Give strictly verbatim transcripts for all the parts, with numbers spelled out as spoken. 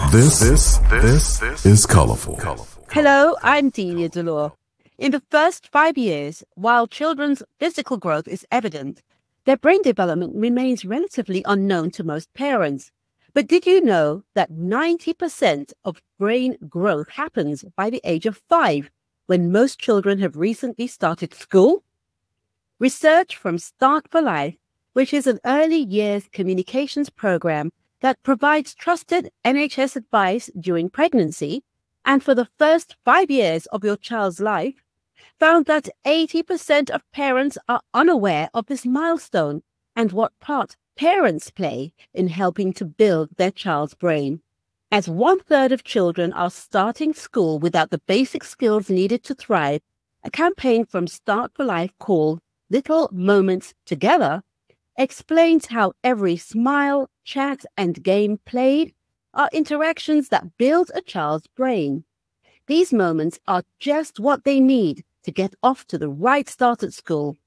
This, this, this, this is Colorful. Hello, I'm Delia Delore. In the first five years, while children's physical growth is evident, their brain development remains relatively unknown to most parents. But did you know that ninety percent of brain growth happens by the age of five, when most children have recently started school? Research from Start for Life, which is an early years communications program that provides trusted N H S advice during pregnancy and for the first five years of your child's life, found that eighty percent of parents are unaware of this milestone and what part parents play in helping to build their child's brain. As one-third of children are starting school without the basic skills needed to thrive, a campaign from Start for Life called Little Moments Together explains how every smile, chat, and game played are interactions that build a child's brain. These moments are just what they need to get off to the right start at school.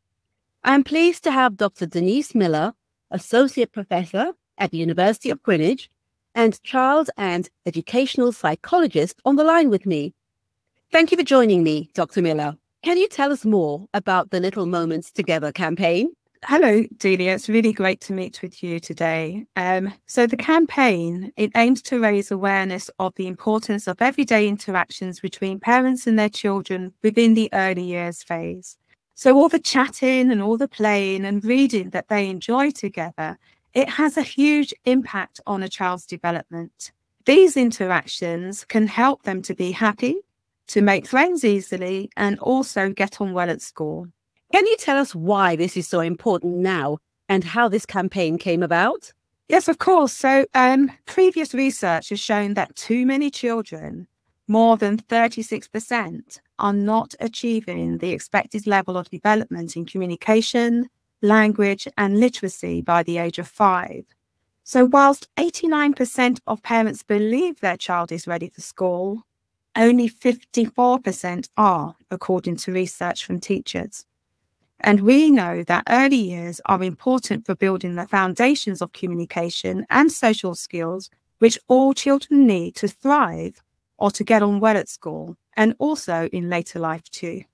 I am pleased to have Doctor Denise Miller, Associate Professor at the University of Greenwich and Child and Educational Psychologist, on the line with me. Thank you for joining me, Doctor Miller. Can you tell us more about the Little Moments Together campaign? Hello, Delia. It's really great to meet with you today. Um, so the campaign, it aims to raise awareness of the importance of everyday interactions between parents and their children within the early years phase. So all the chatting and all the playing and reading that they enjoy together, it has a huge impact on a child's development. These interactions can help them to be happy, to make friends easily, and also get on well at school. Can you tell us why this is so important now and how this campaign came about? Yes, of course. So um, previous research has shown that too many children, more than thirty-six percent, are not achieving the expected level of development in communication, language, and literacy by the age of five. So whilst eighty-nine percent of parents believe their child is ready for school, only fifty-four percent are, according to research from teachers. And we know that early years are important for building the foundations of communication and social skills, which all children need to thrive or to get on well at school, and also in later life too.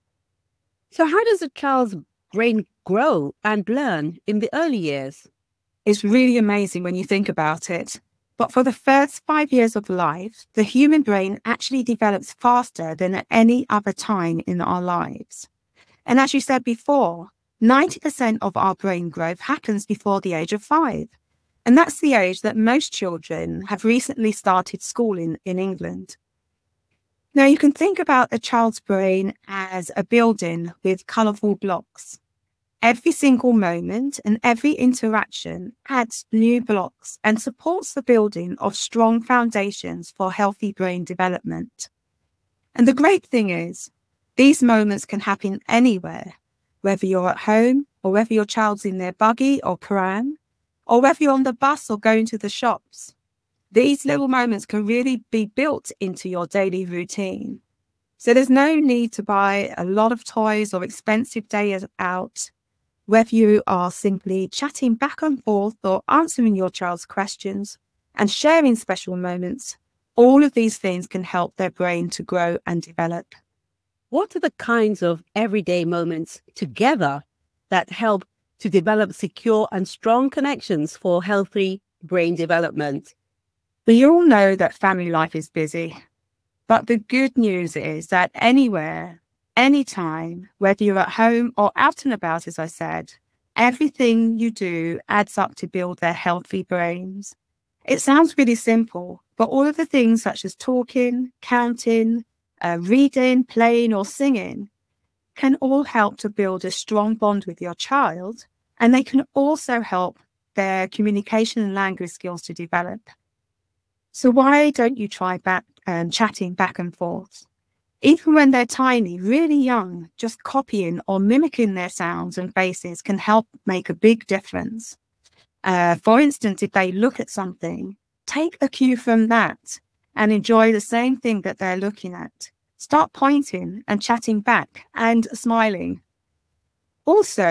So how does a child's brain grow and learn in the early years? It's really amazing when you think about it. But for the first five years of life, the human brain actually develops faster than at any other time in our lives. And as you said before, ninety percent of our brain growth happens before the age of five. And that's the age that most children have recently started school in, in England. Now, you can think about a child's brain as a building with colourful blocks. Every single moment and every interaction adds new blocks and supports the building of strong foundations for healthy brain development. And the great thing is, these moments can happen anywhere, whether you're at home or whether your child's in their buggy or pram, or whether you're on the bus or going to the shops. These little moments can really be built into your daily routine. So there's no need to buy a lot of toys or expensive days out. Whether you are simply chatting back and forth or answering your child's questions and sharing special moments, all of these things can help their brain to grow and develop. What are the kinds of everyday moments together that help to develop secure and strong connections for healthy brain development? We all know that family life is busy, but the good news is that anywhere, anytime, whether you're at home or out and about, as I said, everything you do adds up to build their healthy brains. It sounds really simple, but all of the things such as talking, counting, Uh, reading, playing, or singing can all help to build a strong bond with your child, and they can also help their communication and language skills to develop. So why don't you try back um, chatting back and forth? Even when they're tiny, really young, just copying or mimicking their sounds and faces can help make a big difference. Uh, for instance, if they look at something, take a cue from that and enjoy the same thing that they're looking at. Start pointing and chatting back and smiling. Also,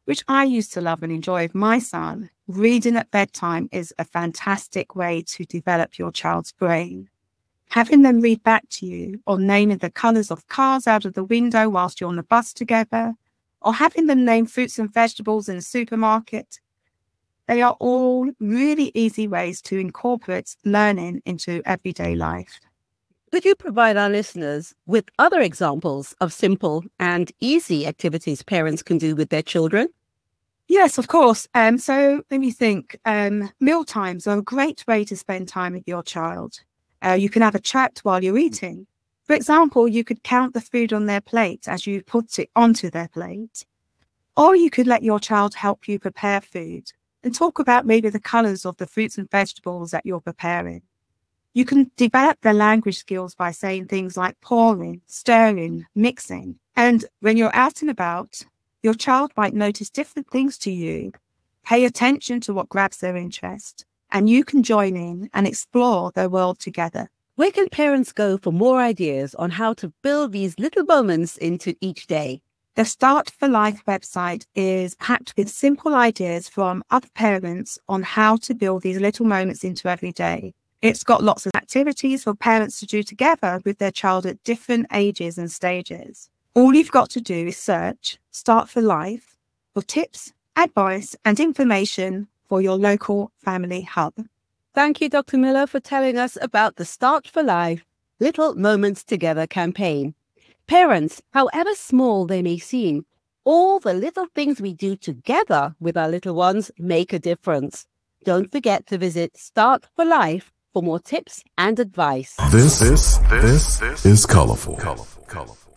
which I used to love and enjoy with my son. Reading at bedtime is a fantastic way to develop your child's brain. Having them read back to you, or naming the colours of cars out of the window whilst you're on the bus together, or having them name fruits and vegetables in the supermarket, they are all really easy ways to incorporate learning into everyday life. Could you provide our listeners with other examples of simple and easy activities parents can do with their children? Yes, of course. Um, so let me think. Um, meal times are a great way to spend time with your child. Uh, you can have a chat while you're eating. For example, you could count the food on their plate as you put it onto their plate. Or you could let your child help you prepare food and talk about maybe the colours of the fruits and vegetables that you're preparing. You can develop their language skills by saying things like pouring, stirring, mixing. And when you're out and about, your child might notice different things to you. Pay attention to what grabs their interest, and you can join in and explore their world together. Where can parents go for more ideas on how to build these little moments into each day? The Start for Life website is packed with simple ideas from other parents on how to build these little moments into every day. It's got lots of activities for parents to do together with their child at different ages and stages. All you've got to do is search Start for Life for tips, advice, and information for your local family hub. Thank you, Doctor Miller, for telling us about the Start for Life Little Moments Together campaign. Parents, however small they may seem, all the little things we do together with our little ones make a difference. Don't forget to visit Start for Life for more tips and advice. This, this, this, this is colorful. Colorful. Colorful.